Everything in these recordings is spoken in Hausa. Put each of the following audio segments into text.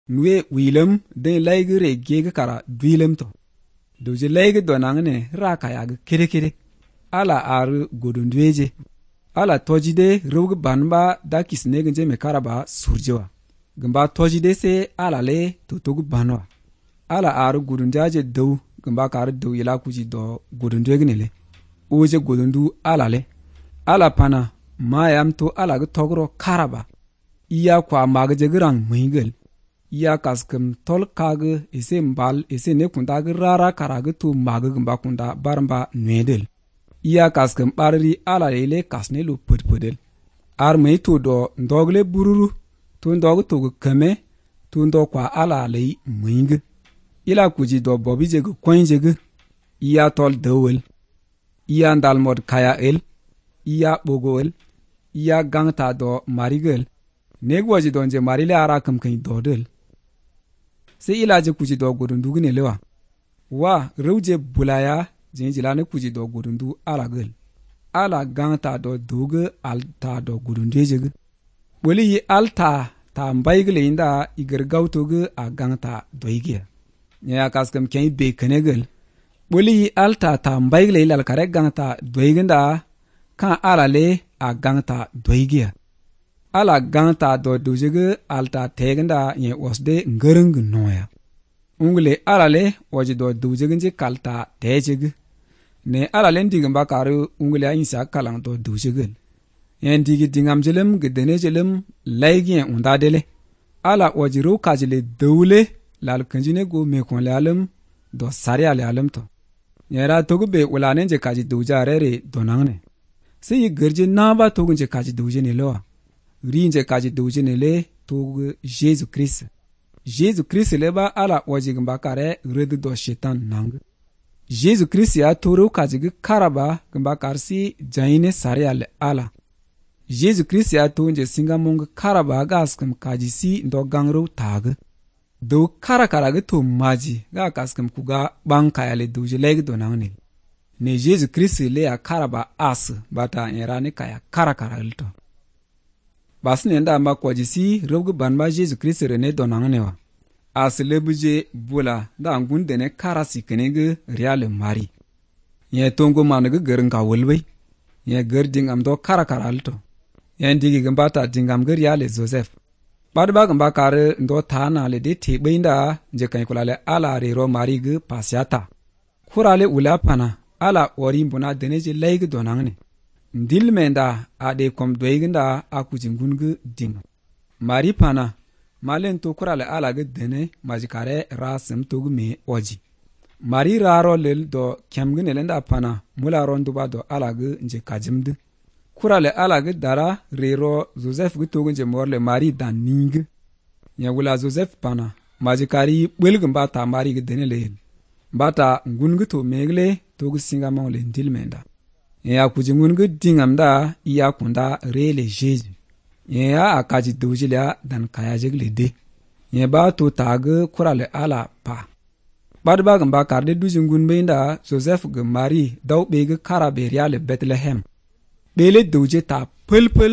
nuwe wilem den laygi re gege kara dwilem to doje laygi donangne ra kaya ga kede ala ar godondweje ala tojide rug banba da kisne gnje me karaba surjewa gamba tojide se ala le totogu banwa ala ar godondaje dow gamba kar dow ila kuji do godondwegnele oje godondu ala le ala pana mayam to ala ga togro karaba iya kwa magje grang mingel iya kaskem tol kag ese mbal ese ne kunda ga rara karaga to magagamba kunda baramba nwedel iya kaskem barri ala le kasne lo putpudel ar mai to do ndogle bururu to ndog to kame to ndo kwa ala le ming ila kuji do bobi je go koinje ge iya tol dewel iya ndal mod kaya el iya bogol iya gangta do marigel negwaji donje marile ara kam kan dodel se ilaje kuji do godundu ne lewa wa rewje bulaya jinjilane kuji do godundu ala gel ala gangta do duge alta do godundu jege boli yi alta ta mbaygle inda iger gawtoge a gangta do ige nya kaskam ken be kenegel boli yi alta ta mbaygle ilal kare gangta do igenda kan ala le a gangta do ige ala gangta do dojege alta tegenda ye wasde ngereng noya ungle ala le waji do dojege nje kalta tejege ne ala le ndigam bakaru ungle insa kalang do dojege ye ndigi dingam jelem gedene jelem laigi undadele ala waji ro kajile dawle lal kanjine go me kon lalem do sari ale alam to yera togu be ulane nje kaji dojare donangne se yi gerje naba togu nje kaji doje ne lo rinje kaji doje ne le togu Jésus Christ le ba ala waji gamba kare red do shetan nang Jésus Christ ya toro kaji karaba gamba karsi jaine sari ale ala Jésus Christ ya tonje singa mong karaba gaskam kaji si ndo gangro tag do karakara ga to maji ga kaskam kuga banka yale doje leg do nangne ne Jésus Christ le ya karaba as bata erane kaya karakara lto basne nda ma kwaji si rogu banba Jésus Christ rene do nangne wa as lebuje bula da ngunde ne karasi kenege reale mari ye tongo manugo gernga wolwe ye gerding am do karakara lto ye ndigi gambata dingam ger reale Joseph badba gamba kare ndo thana le de tebeinda je kan kulale ala re ro mari ge pasiata kurale ulapana ala ori mbuna deneje leige donangne ndil menda ade kom doiginda akujingungu ding mari pana malen to kurale ala ge dene majikare rasem togu me oji mari raro lel do kemgne lenda pana mula rondu ba do ala ge nje kajimde kurale ala ge dara rero Joseph ge togu nje morle mari dan ning nya wula Joseph pana majikari belgum bata mari ge dene lel bata ngungu to megle togu singa mawle ndil menda ya kujingungu dingamda iya kunda rele Jésus ya akaji dojila dan kaya jegle de ya ba to tag kurale ala pa badba gamba karde dujingun beinda Joseph ge mari daw bege karabe reale Bethlehem bele doje ta pulpul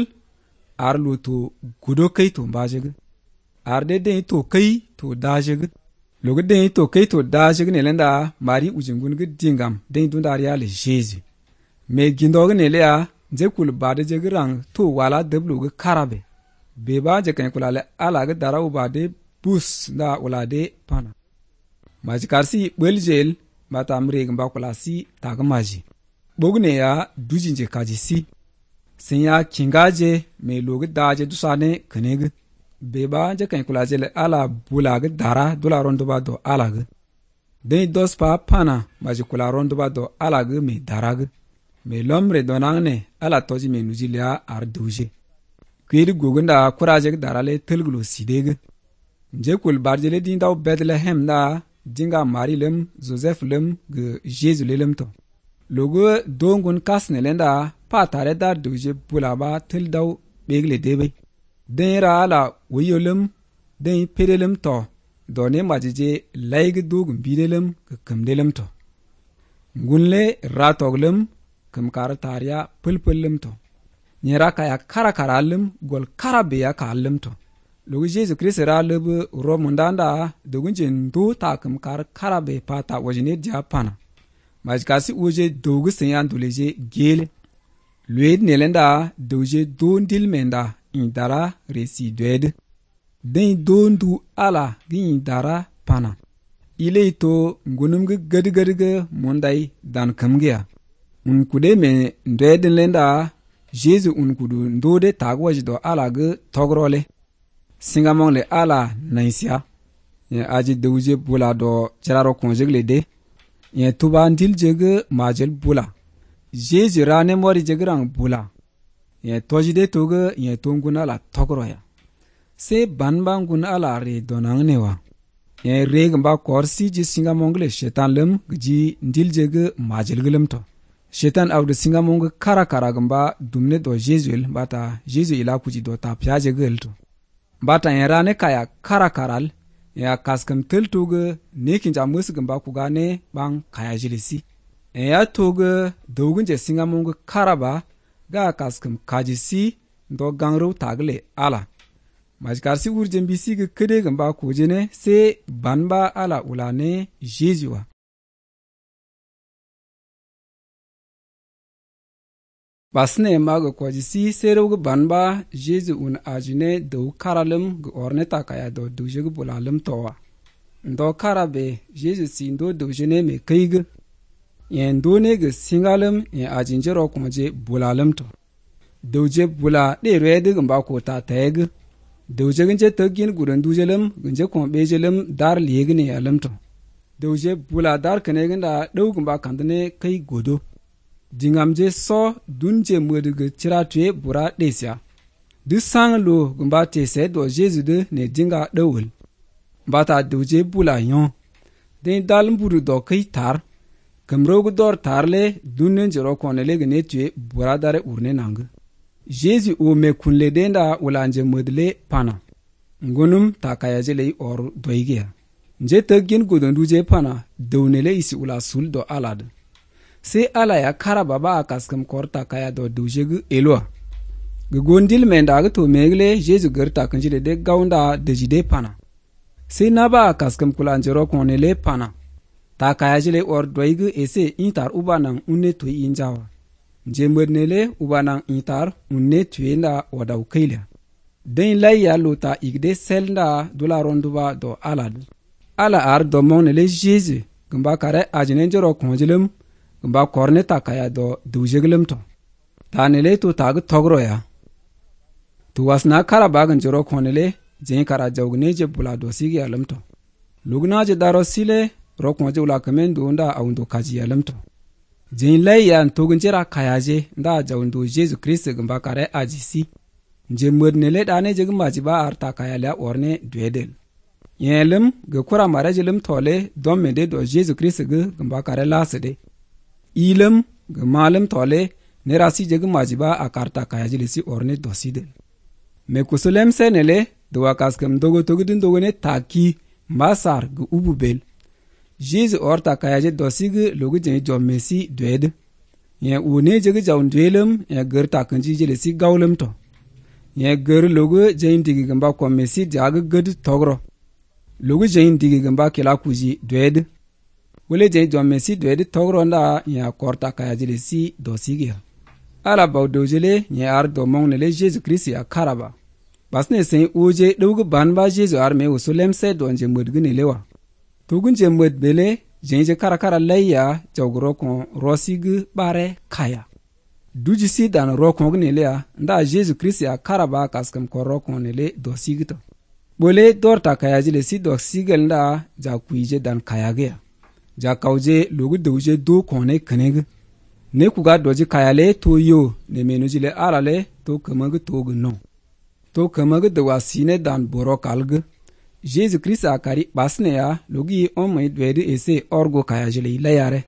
arlo to gudo kai to bajege arde de to kai to dajege logo de to kai to dajege ne lenda mari ujingun ge dingam de dunda reale Jésus me gindog ne le a je kul bade je grang to wala deblu ge karabe be ba je kan kulale ala ge daraw bade bus da wala de pana maji karsi beljel mata amre gamba kulasi tagamaji bogne ya dujinje kaji si sinya kingaje me loge daje dusane kenege be ba je kan kulaje le ala bula ge dara dula rondo ba do ala ge de dos pa pana maji kula rondo ba do ala ge me darage me lomre donangne ala toji me nujilia ar doje kwiri gogunda kuraje darale telgulo sidege nje kul barjele dindaw Bethlehem da dinga mari lem Joseph lem ge Jésus lem to logo dongun kasne lenda patare dar doje bulaba teldaw begle debe denra ala woyolem den pedelem to done majije laig dugum bidelem kamdelem to ngunle ratoglem kam kar tariya pulpulum to nyera kaya karakaralum gol karabe ya kalum to Logu Jesu Kristi ra lebu ro mundanda dogun je ndu takum kar karabe pata wajine japana. Majkasi uje dogu senyan duleje gele. Lued nelenda doje don dilmenda indara resi dued. Den dondu ala gi indara pana. Ile ito ngunumge gadigadige mundai dan kamgea. Unkude me ndweden lenda Jesu unkudu ndode tagwajido ala ge togrole. Singamong le ala naisia. Ye aji douje bula do jararo konjegle de. Ye tuba ndil jege majel bula. Jesu rane mori jegerang bula. Ye tojide toge ye tonguna la togroya. Se banbang guna ala re donang newa. Ye reg mba korsi ji singamong le shetan lem gji ndil jege majel gelem to. Shetan awde singamong kara gamba dumne do Jesuel bata Jesu ila kuji do ta piaje gelto. Bata yerane kaya karal ya kaskam tel tuge nekin jamus gamba kugane bang kaya jilisi. Ya tuge dogunje singamong karaba ga kaskam kajisi do gangro tagle ala. Majkarsi urjen bisi ge kede gamba kujene se banba ala ulane Jesuwa. Basne maga kwajisi serewge banba Jesu un ajine do karalem ge orne takaya do duje ge bulalem towa. Ndo karabe Jesu si ndo dujene me keige. Yen done ge singalem yen ajinjero kumaje bulalem to. Duje bula de rede gamba ko ta tege. Duje genje tagin gudan dujelem genje kon bejelem dar liyegne yalem to. Duje bula dar kenegenda do gamba kandene kai godo. Dingamje so dunje mwedege tiratue bura desya. Du sang lo gumba tese do Jesu de ne dinga dewul. Bata duje bula yon. Den dal mburu do kai tar. Kamrogu dor tarle dunnen jero konele gene tue bura dare urne nang. Jesu o me kunle denda ulanje mwedle pana. Ngunum takayajele or doigea. Nje tegin gudon duje pana deunele isi ula sul do alad. Se ala ya kara baba akaskam korta kaya do dujegu elwa. Gugondil menda to megle Jesu gerta kanjile de gaunda dejide pana. Se naba akaskam kulanjero konele pana. Ta kaya jile or doigu ese intar ubanang unne tui injawa. Jemwednele ubanang intar unne tuenda wada ukaila. Den lai ya lota igde selda dula ronduba do alad. Ala ar do monele Jesu gumba kare ajinenjero konjilem gumba korne takaya do dujeglem to. Tanele to tag togroya. Tu wasna kara bagan joro konele jen kara jawgne je bula do sigi alam to. Lugna je daro sile rokon je ula kamen do nda awundo kaji alam to. Jen lai ya ntogunjera kayaje nda jawndo Jesu Christ gumba kare ajisi. Nje mwednele dane je gumba jiba arta kaya la orne dwedel. Yelem ge kura marajelem tole dom mede do Jesu Christ gumba kare lasede. Ilem gemalem tole nerasi jeg majiba akarta kayajilisi orne dosidel. Me kusulem senele doa kaskem dogo togudin dogone taki masar ge ububel. Jesu orta kayaje dosig logu jen jommesi dwed. Yen une jeg jaun dwelem yen gerta kanji jelisi gaulem to. Yen ger logu jen digi gamba komesi jag ged togro. Logu jen digi gamba kila kuji dwed. Wole jen jommesi dwed togronda ya korta kayajile si dosigia. Ala baw dojele ya ar do mongnele Jesu Christ ya karaba. Basne sen uje dogu banba Jesu arme usulem se donje mudgine lewa. Tugun je mud bele jenje karakara leya jawgro kon rosig bare kaya. Duji si dan rokon gnelea nda Jesu Christ ya karaba kaskam ko rokon nele dosigito. Bole dorta kayajile si dosigel nda ja kuije dan kayagea. Ja kauje logu douje do kone kaneg. Ne kuga doji kayale to yo ne menujile alale to kamag to gno. To kamag de wasine dan borokalg. Jesu Christ akari basne ya logi omay dwede ese orgo kayajile layare.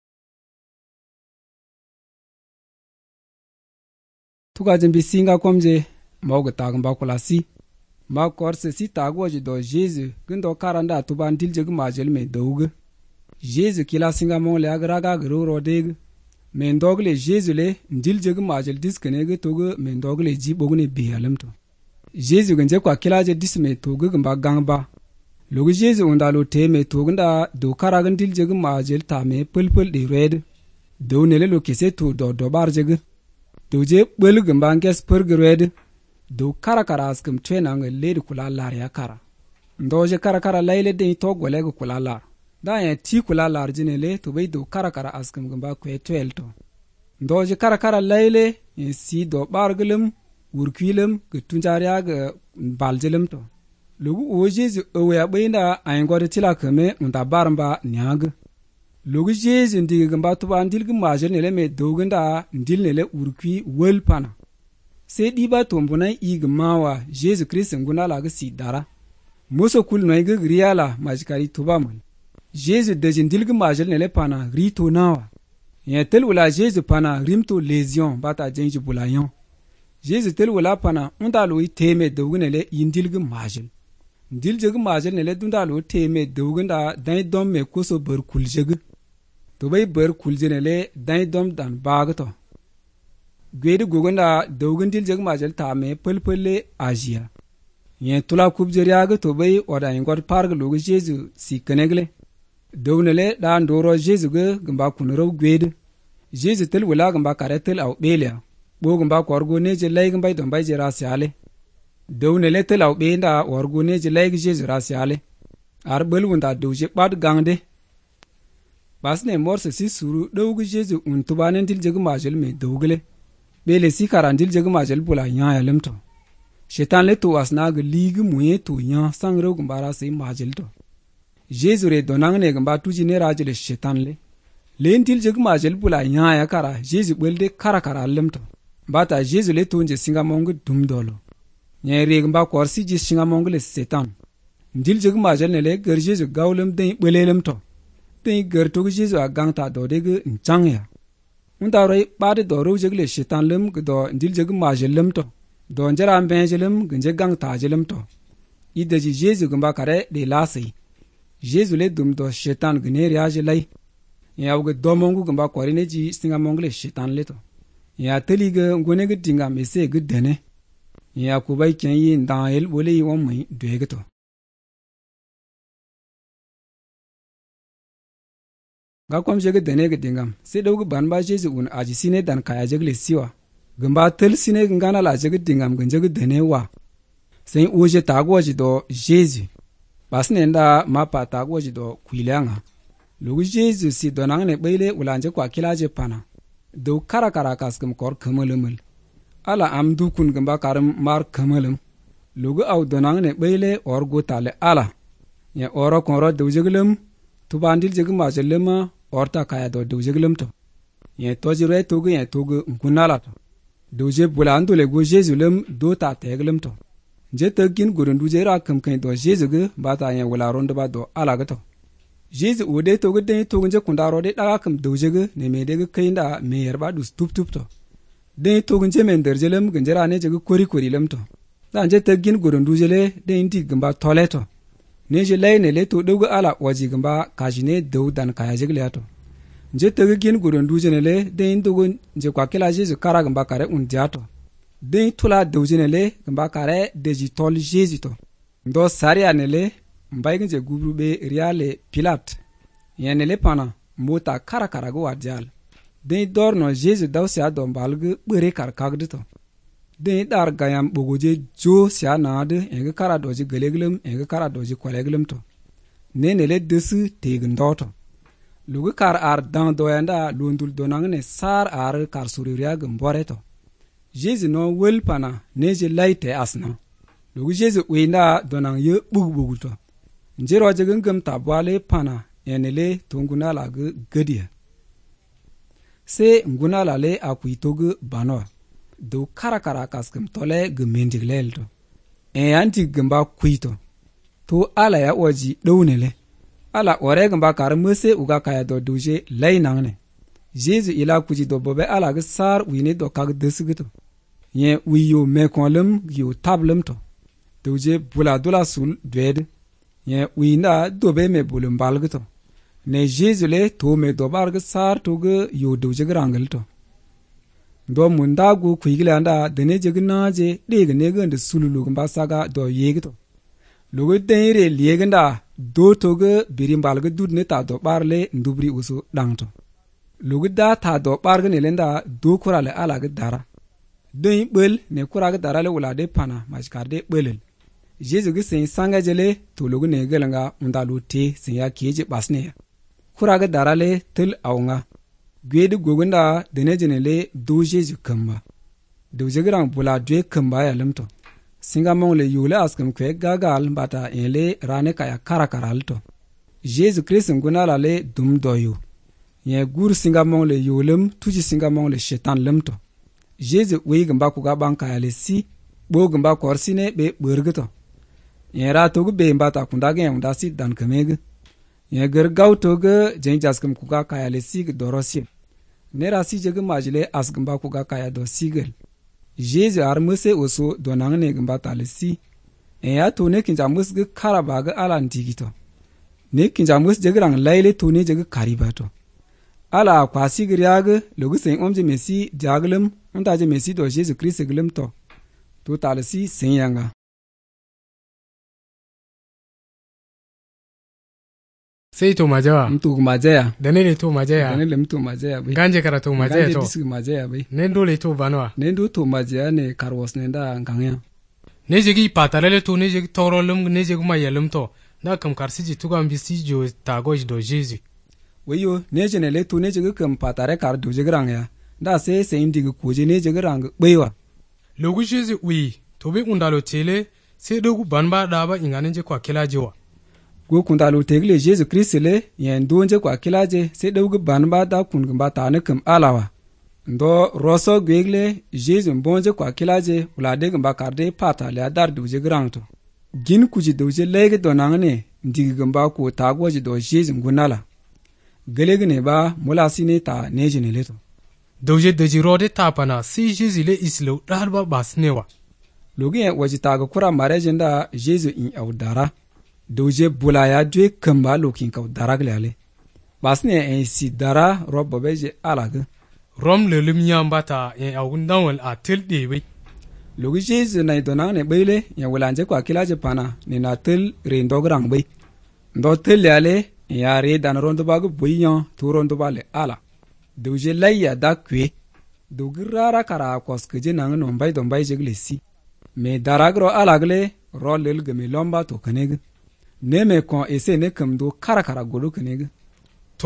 Tuga jembi singa komje mawga tagamba kulasi. Ma korse si tagwaji do Jesu gundo karanda tuban diljeg majel me douge. Jesu kila singa mon le agraga gro deg. Men dogle Jesu le ndil jeg majel diskenege toge men dogle ji bogne bialemto. Jésus ganje kwa kilaje disme togu gamba gangba logu Jésus unda lo teme togunda do karagan dilje gu majel tame pulpul de red do nele lo kese to do barje gu do je bel gamba nges per red do karakara askum twena ngale de kula lar ya kara ndoje karakara layle de to gole gu kula lar da ya ti kula lar jinele to be do karakara askum gamba kwe twelto ndoje karakara layle si do bargulum urkwilum gu tunjariya gu baljelum to logu o Jésus owe ya benda ayngode tila kame unda baramba nyag logu Jésus ndige gamba tuba ndil gu majel nele me dogunda ndil nele urkwi wel pana se diba tombuna ig mawa Jésus Christ nguna la gu sidara muso kul noy gu riala majkari tuba man Jésus de ndil gu majel nele pana rito nawa ya tel wala Jésus pana rimto lésion bata jenji bulayon Jésus tel wala pana unda lo iteme dogunele indil gu majel ndil jegu majel nele dunda lo teme dogunda dan dom me koso ber kuljegu to bay ber kuljenele dan dom dan bagto gwede gogunda dogun dil jegu majel tame pelpelle agia yen tula kubjeriaga to bay oda ngor parg lo Jésus si kenegle downele da ndoro Jésus ge gamba kunoro gwede Jésus tel wala gamba karetel au belia bogum ba korgo ne je lay gamba don bay jera siale downe le telaw benda wargo ne je lay Jésus rasiale ar belwunda dowje bad gangde basne morse si suru dowgu Jésus untubanen dil jegu majel me dowgle bele si karandil jegu majel bula nya ya lemto shetan le to asna ge ligi muye to nya sangro gumbara se majel to Jésus re donang ne gamba tuji ne rajele shetan le lentil jegu majel bula nya ya kara Jésus belde kara lemto bata Jésus le tonje singa mongu dumdolo nye reg mba korsi ji singa mongle setan ndil jegu majel nele ger Jésus gawlem den belelem to den ger to Jésus a gangta do de ge nchangya unda roi bade do ro jegle shetan lem ge do ndil jegu majel lem to do njara benjelem gnje gangta jelem to ide ji Jésus gamba kare de lasi Jésus le dum do shetan gne riaje lay ya uge do mongu gamba korine ji singa mongle shetan le to ya telige ngone ge dinga mese ge dene ya kubai ken yi ndael wole yi wonmi dwegeto ga kom jege dene ge dingam se dawgu banba Jésus un aji sine dan kaya jegle siwa gamba tel sine ngana la jege dingam gnjege dene wa sen oje tagoji do Jésus basne nda mapa tagoji do kwilanga lugu Jésus si donang ne beile ulanje kwa kilaje pana do kara kaskum kor kemelumul ala am dukun gamba karam mar kamalum lugu au donang ne beile orgo tale ala ya oro konro dewjeglem tubandil jegu majelema orta kaya do dewjeglem to ye tojire togu ye togu ngunala to dewje bulando le go Jésus lem do ta teglem to je tagin gurundu jera kamkan do Jésus ge bata ye wala rondo ba do ala gato Jésus ode togu de togu je kundaro de daga kam dewjege ne medege keinda me yerba dus tup to den togun jemen derjelem gnjera ne jegu kori lemto dan je tagin gurundu jele den indi gamba toleto ne je lay ne le to dogu ala waji gamba kajine dew dan kaya jegle ato je tagin gurundu jene le den dogun je kwa kila Jésus kara gamba kare undiato den tula dew jene le gamba kare deji tol Jésus to ndo saria ne le mbayge je gubrube riale Pilate yene le pana mota kara go wadjal den dorno Jésus daw sia do mbalgu bere kar kagdito den dar gayam bogoje jo sia nade enge kara doji geleglem enge kara doji koleglem to nenele desu tegndoto lugu kar ar dan doyanda lundul donangne sar ar kar suriria gmboreto Jésus no wel pana neje laite asna lugu Jésus wenda donang ye bugbuguto njero jegengem tabwale pana enele tunguna lagu gedia se nguna lale akuitogu bano do kara kaskem tole gemendiglelto anti gamba kuito to ala ya oji downele ala ore gamba kar mese uga kaya do duje lainangne Jésus ila kuji do bobe ala ge sar wini do kag desugito ye wiyo mekonlem yo tablem to duje bula dola sul dwed ye wina dobe me bulum balgito ne Jésus le to me dobar ge sar to ge yo duje grangel to do mun da gu kuigile anda dene je gna je de ne ga de sululu ba saga do yegito lugu denre liegenda do toge birimbal ga dud ne ta do barle ndubri usu dangto lugu da ta do barga ne lenda do kurale ala ga dara den bel ne kura ga dara le wala de pana majkar de belel jesu gi sen sanga jele to lugu ne gelanga undalu te sen ya keje basne kura ga dara le tel awnga gwede gogunda dene jenele do jesu kamba do jegrang bula dwe kamba ya lemto singa mong le yule askem kwe gagal bata ele rane kaya karakaralto jesu christ nguna la le dum doyu ye gur singa mong le yulem tuji singa mong le shetan lemto jesu wi gamba ku ga banka ya le si bo gamba korsine be burgito ye ra to be mbata kunda ge unda si dan kameg ye ger gaw to ge jenjaskem ku ga kaya le si dorosi ne ra si je ge majle asgamba ku ga kaya do sigel jesu armuse oso donang ne gamba talisi ya to ne kinja musge karabaga ala ndigito ne kinja mus jegrang laile to ne jege karibato ala kwasi griage logusen omje mesi jaglem ontaje mesi do jesu christ glem to talisi senyanga sei to majawa mtu majaya danele to majaya danele mtu majaya bai ganje kara to majaya to bisu majaya bai nendo le to banwa nendo to majaya ne karwas ne da nganya ne jegi patarele to ne jegi torolum ne jegi mayelum to na kam karsiji to gam bisi jo tagoj do jesu wayo ne jene le to ne jegi kam patare kar do jegrang ya da se indigi koje ne jegrang baiwa logu jesu wi to be undalo tele se dogu banba daba ingane je kwa kila jiwa go kundalu tegle jesu christ le yen donje kwa kilaje se dawgu banba da kungba ta ne kam alawa ndo roso gwegle jesu bonje kwa kilaje ulade gamba karde pata le adar duje granto gin kuji duje lege donangne ndigi gamba ko tagoji do jesu ngunala gelegne ba mulasine ta nejine leto duje deji rode tapana si jesu le islo dalba basnewa logi waji taga kura marejenda jesu in awdara duje bulaya dwe kamba lokin kaw daragle ale basne en si dara robbo beje alaga rom le limyambata en awundawal atel dewe logi jesu na donang ne beile ya walanje kwa kilaje pana ni na tel rendograng be ndo tel ale ya re dan rondo bagu boyan to rondo bale ala duje laya da kwe dugirara kara koskje nang no mbay do mbay jegle si me daragro alagle rolel gemi lomba to kaneg neme kon ese ne kamdo karakara golo kaneg to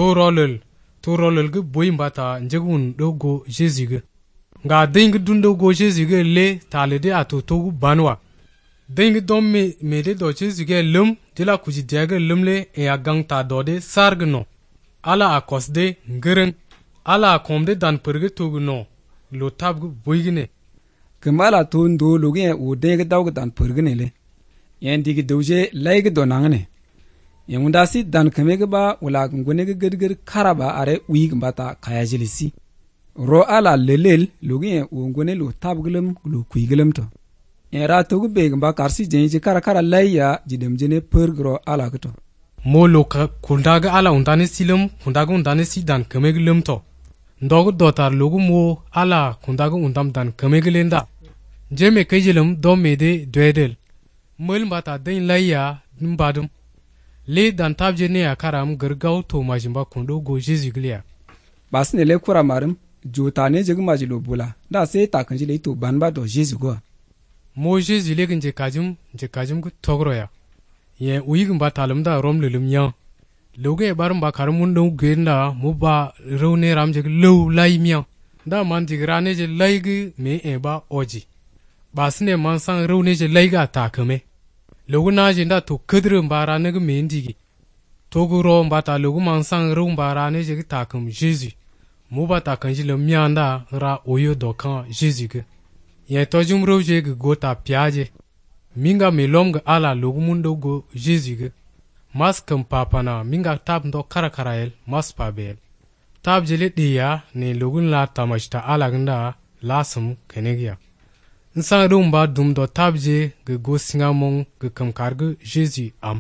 rolel ge boyimbata njegun dogo jesu ge nga ding dundo go jesu ge le talede atoto banwa ding dom me de do jesu ge lum dila kuji diage lumle e agang ta dode sargno ala akosde ngeren ala komde dan perge togno lo tab boygne kemala to ndo loge o dege dawg dan pergne le yen digi dawje layge donangne yemunda si dan kamege ba wala ngone ge gedger karaba are wig mbata kaya jilisi ro ala lelel loge o ngone lo tabglem lo kuiglem to era to be gba karsi jenje karakara layya jidem jene pergro ala gto molo ka kundaga ala undane silum kundaga undane si dan kamege lem to ndogu dotar logu mo ala kundaga undam dan kamege lenda jeme kayjelum do mede dwedel mul mbata den layya mbadum le dan tabje ne akaram gergaw to majimba kundo go jesu glia basne le kura marum jotane jegu majilo bula da se takanji le to banba do jesu go mo jesu le ginje kajum gu togroya ye uyigum batalum da romlulum ya loge barum ba karamun do genda mo ba rone ramje low laimya da man digrane je laigi me e ba oji basne man san rone je laiga takame logu na jinda to kedre mbara ne ge mendigi togu ro mbata logu man san ro mbara ne je takam jesu mo ba takanji le myanda ra oyo do kan jesu ge ye tojum ro je ge gota piaje minga melom ge ala logu mundo go jesu ge mas kam papana minga tab ndo karakarael mas pabel tab jele diya ne logu la tamashta ala ganda lasum kenegia insan rumba dum do tabje ge go singamong ge kam karge jesu am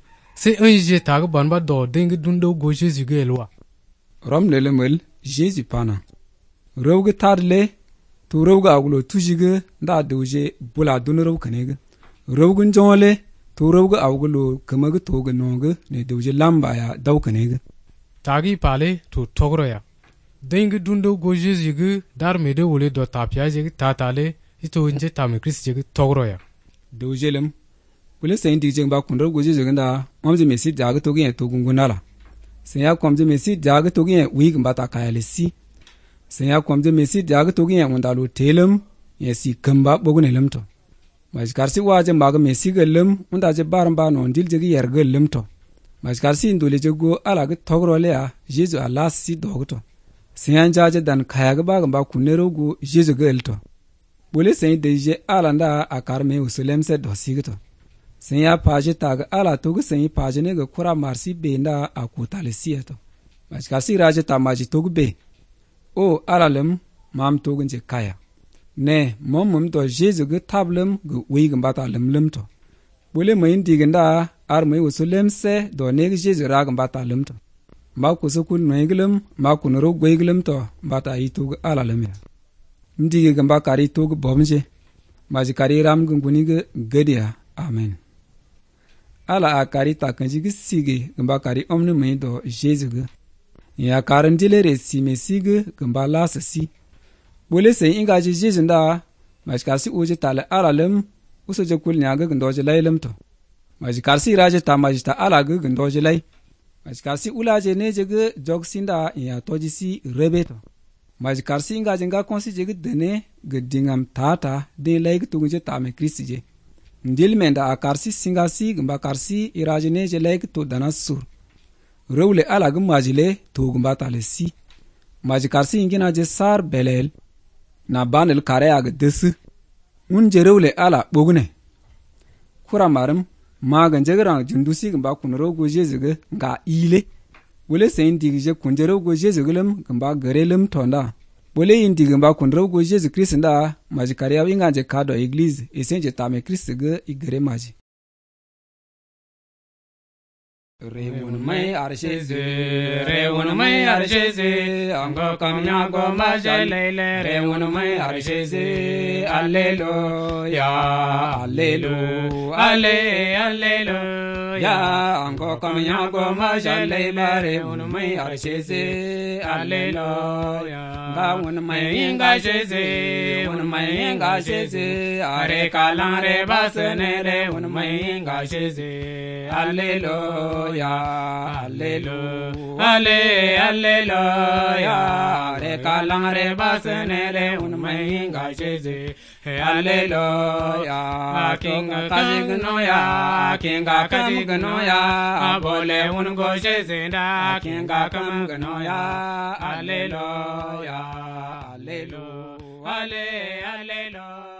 se un je tag banba do ding dundo go jesu ge elwa rom lelemel jesu pana rewgu tadle to rewgu agulo tujige nda dewje bula dun rew kanege rewgu jongle to rewgu agulo kamagu togu nogu ne dewje lamba ya daw kanege tagi pale to togro ya dengi dundo go Jésus ge dar mede wole do tapia je tatale ito nje tame Christ je togro ya dewje lem bule sen dige ba kunro go Jésus ganda momje mesi jaga to ge to gungunala sen ya komje mesi jaga to ge wig mbata kayale si sen ya komje mesi jaga to ge wandalo telem yesi kamba bogun lemto majkarsi waje maga mesi gelem unda je baramba no ndil je yer gelem to majkarsi ndole je go ala ge togro le ya Jésus ala si dogto sen jaje dan kayaga ba kunero go Jésus gelto bule sen deje ala nda akarme usulem se do sigto sen ya paje tag ala to ge sen paje ne ge kura marsi be nda akutale sieto majkarsi raje tamaji to be o ala lem mam to gunje kaya ne mom do Jésus ge tablem ge wig mbata lem to bule mayin digenda ar mai usulem se do ne ge Jésus ra ge mbata lem to ma ku su kun noiglem ma ku no gweglem to mbata itu ge ala lem ndige ge mba kari to ge bomje maji kari ram ge nguni ge gedia amen ala akari takanji ge sige ge mba kari omne mai do Jésus ge ya karandile re si mesige ge mba lasa si bole se inga ji Jésus nda majkarsi uje tale ala lem uso je kul nyaga ge ndoje laylem to majkarsi raje ta majta ala ge ndoje lay majkarsi ulaje ne je ge jogsinda ya toji si rebeto majkarsi inga je nga konsi je ge dene ge dingam tata de lay ge tuguje ta me Kristi je ndil menda akarsi singasi ge mba karsi iraje ne je lay ge to dana sur rewle ala ge majile to ge mba tale si majkarsi ingina je sar belel na banel kare aga desu un jerewle ala bogne kura maram magan jegrang jundusi gamba kunro go Jésus ge nga ile wole sen digje kunjero go Jésus gelem gamba garelem tonda wole indi gamba kunro go Jésus Christ nda maji kare ya inga je kado église esenje tame Christ ge igere maji Rewun mai arsheze ango kamnya go majalele rewun mai arsheze alleluya alleluya ango kamnya go majalele rewun mai arsheze alleluya gawun mai inga sheze are kalare basne rewun mai inga sheze alleluya Alleluya re kalang re basne re unmai ga sheze Alleluya kinga kajignoya abole un go sheze da kinga kamgnoya Alleluya Alleluya